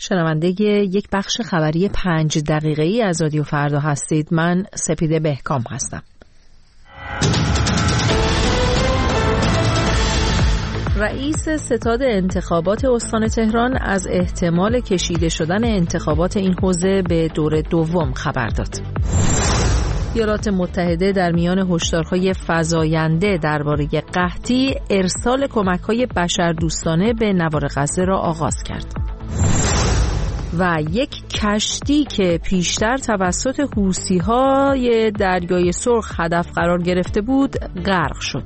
شنونده یک بخش خبری 5 دقیقه‌ای از رادیو فردا هستید. من سپیده بهکام هستم. رئیس ستاد انتخابات استان تهران از احتمال کشیده شدن انتخابات این حوزه به دور دوم خبر داد. ایالات متحده در میان هشدارهای فزاینده درباره قحطی، ارسال کمک‌های بشردوستانه به نوار غزه را آغاز کرد. و یک کشتی که پیشتر توسط حوثی‌های دریای سرخ هدف قرار گرفته بود، غرق شد.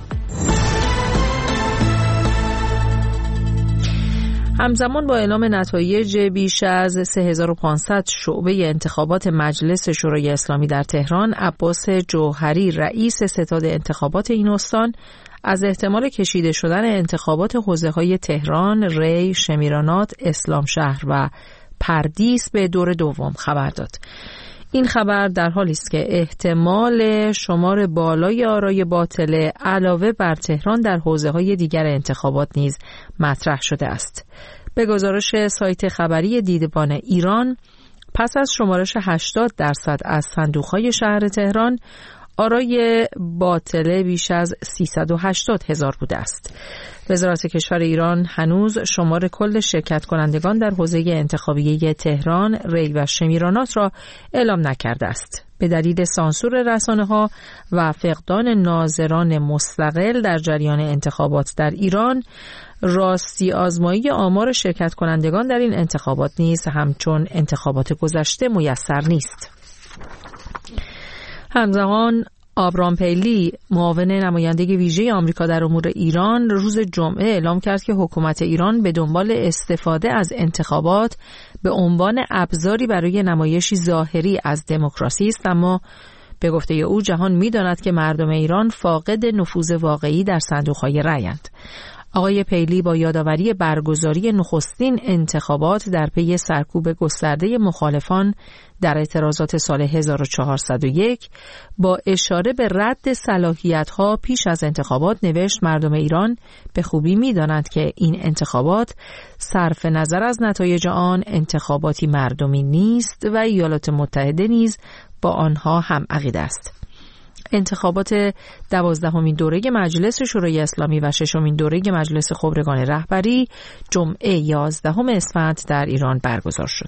همزمان با اعلام نتایج بیش از 3500 شعبه انتخابات مجلس شورای اسلامی در تهران، عباس جوهری رئیس ستاد انتخابات این استان از احتمال کشیده شدن انتخابات حوزه‌های تهران، ری، شمیرانات، اسلامشهر و پردیس به دور دوم خبر داد. این خبر در حالی است که احتمال شمار بالای آرای باطله علاوه بر تهران در حوزه‌های دیگر انتخابات نیز مطرح شده است. به گزارش سایت خبری دیدبان ایران، پس از شمارش 80% از صندوق‌های شهر تهران، آرای باطله بیش از 380,000 بوده است. وزارت کشور ایران هنوز شمار کل شرکت کنندگان در حوزه انتخابیه تهران، ری و شمیرانات را اعلام نکرده است. به دلیل سانسور رسانه‌ها و فقدان ناظران مستقل در جریان انتخابات در ایران، راستی آزمایی آمار شرکت کنندگان در این انتخابات نیز همچون انتخابات گذشته میسر نیست. همزمان آبرام پیلی، معاون نماینده ویژه آمریکا در امور ایران، روز جمعه اعلام کرد که حکومت ایران به دنبال استفاده از انتخابات به عنوان ابزاری برای نمایشی ظاهری از دموکراسی است، اما به گفته او جهان می‌داند که مردم ایران فاقد نفوذ واقعی در صندوق‌های رأی‌اند. آقای پیلی با یادآوری برگزاری نخستین انتخابات در پی سرکوب گسترده مخالفان در اعتراضات سال 1401 با اشاره به رد صلاحیت‌ها پیش از انتخابات نوشت: مردم ایران به خوبی می‌دانند که این انتخابات صرف نظر از نتایج آن انتخاباتی مردمی نیست و ایالات متحده نیز با آنها هم عقیده است. انتخابات 12مین دوره مجلس شورای اسلامی و 6مین دوره مجلس خبرگان رهبری جمعه 11 اسفند در ایران برگزار شد.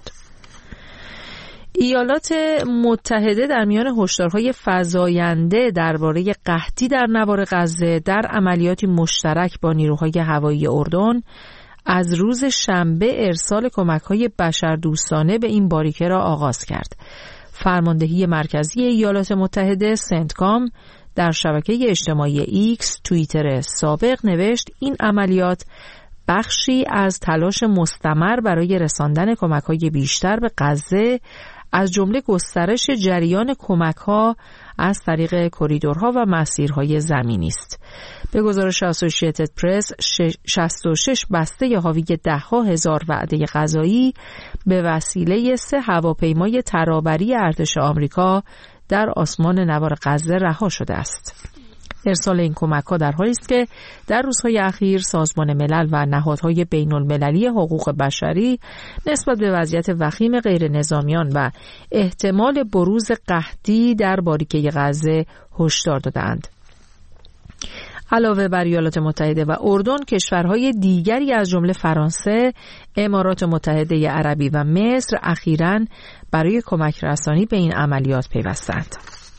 ایالات متحده در میان هشدارهای فزاینده درباره قحطی در نوار غزه در عملیاتی مشترک با نیروهای هوایی اردن از روز شنبه ارسال کمک‌های بشردوستانه به این باریکه را آغاز کرد. فرماندهی مرکزی ایالات متحده سنتکام در شبکه اجتماعی ایکس توییتر سابق نوشت: این عملیات بخشی از تلاش مستمر برای رساندن کمک‌های بیشتر به غزه، از جمله گسترش جریان کمک‌ها از طریق کریدورها و مسیرهای زمینی است. به گزارش اسوسییتد پرس، 66 بسته حاوی 10,000 وعده غذایی به وسیله 3 هواپیمای ترابری ارتش آمریکا در آسمان نوار غزه رها شده است. ارسال این کمک‌ها در حالی است که در روزهای اخیر سازمان ملل و نهادهای بین‌المللی حقوق بشری نسبت به وضعیت وخیم غیر نظامیان و احتمال بروز قحطی در باریکه غزه هشدار دادند. علاوه بر ایالات متحده و اردن، کشورهای دیگری از جمله فرانسه، امارات متحده عربی و مصر اخیراً برای کمک رسانی به این عملیات پیوستند.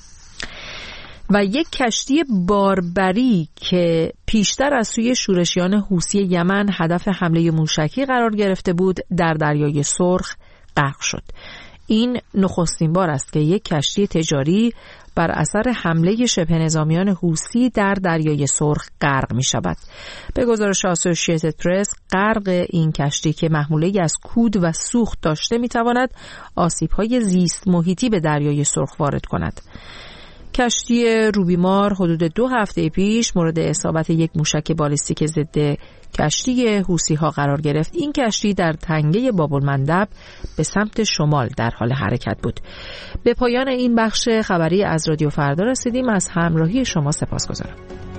و یک کشتی باربری که پیشتر از سوی شورشیان حوثی یمن هدف حمله موشکی قرار گرفته بود، در دریای سرخ غرق شد. این نخستین بار است که یک کشتی تجاری بر اثر حمله شبه نظامیان حوثی در دریای سرخ غرق می شود. به گزارش اسوسییتد پرس، غرق این کشتی که محموله‌ای از کود و سوخت داشته می تواند آسیب‌های زیست محیطی به دریای سرخ وارد کند. کشتی روبیمار حدود 2 هفته پیش مورد اصابت یک موشک بالستیک ضد کشتی حوثی‌ها قرار گرفت. این کشتی در تنگه باب‌المندب به سمت شمال در حال حرکت بود. به پایان این بخش خبری از رادیو فردا رسیدیم. از همراهی شما سپاسگزارم.